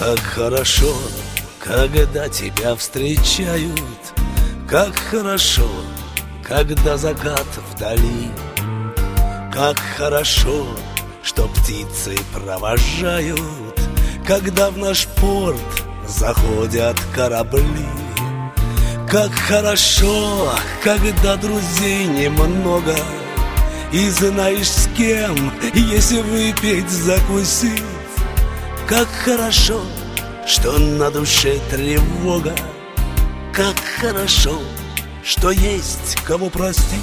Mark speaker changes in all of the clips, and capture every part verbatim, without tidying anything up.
Speaker 1: Как хорошо, когда тебя встречают, как хорошо, когда закат вдали, как хорошо, что птицы провожают, когда в наш порт заходят корабли. Как хорошо, когда друзей немного, и знаешь, с кем, если выпить, закусить. Как хорошо, что на душе тревога, как хорошо, что есть кого простить.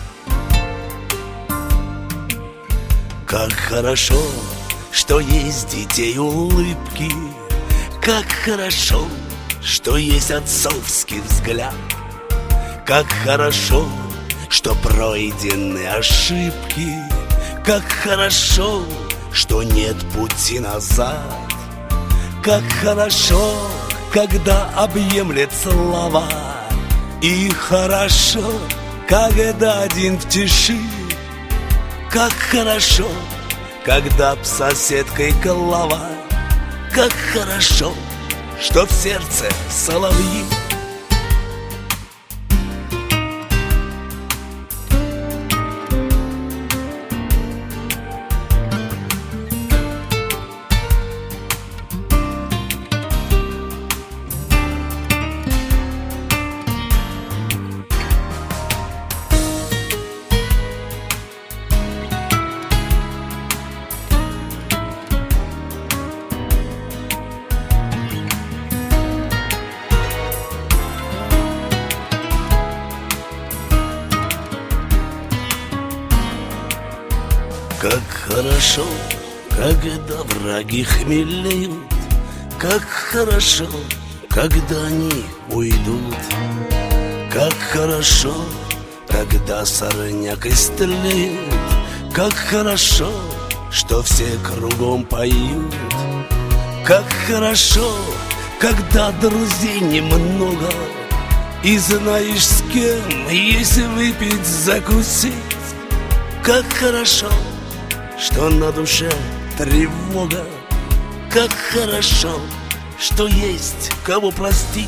Speaker 1: Как хорошо, что есть детей улыбки, как хорошо, что есть отцовский взгляд. Как хорошо, что пройдены ошибки, как хорошо, что нет пути назад. Как хорошо, когда объемлет слава, и хорошо, когда один в тиши. Как хорошо, когда б соседкой голова, как хорошо, что в сердце соловьи. Как хорошо, когда враги хмелеют, как хорошо, когда они уйдут. Как хорошо, когда сорняк истлеет, как хорошо, что все кругом поют. Как хорошо, когда друзей немного, и знаешь, с кем, если выпить, закусить. Как хорошо, что на душе тревога, как хорошо, что есть кого простить.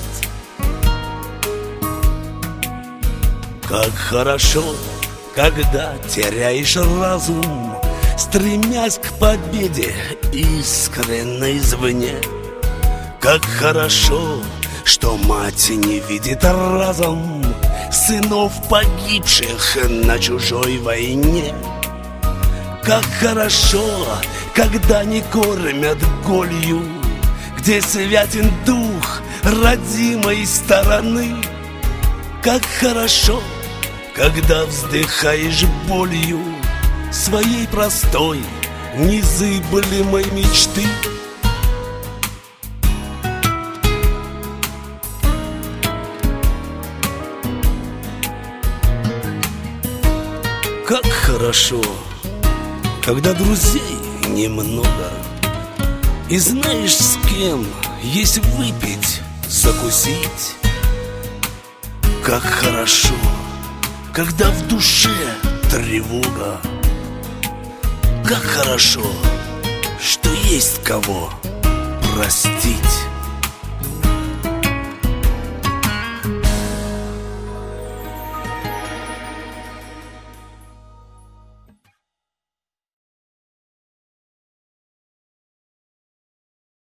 Speaker 1: Как хорошо, когда теряешь разум, стремясь к победе искренне извне. Как хорошо, что мать не видит разом сынов погибших на чужой войне. Как хорошо, когда не кормят голью, где святен дух родимой стороны. Как хорошо, когда вздыхаешь болью своей простой, незыблемой мечты. Как хорошо, когда друзей немного, и знаешь, с кем, если выпить, закусить. Как хорошо, когда в душе тревога, как хорошо, что есть кого простить.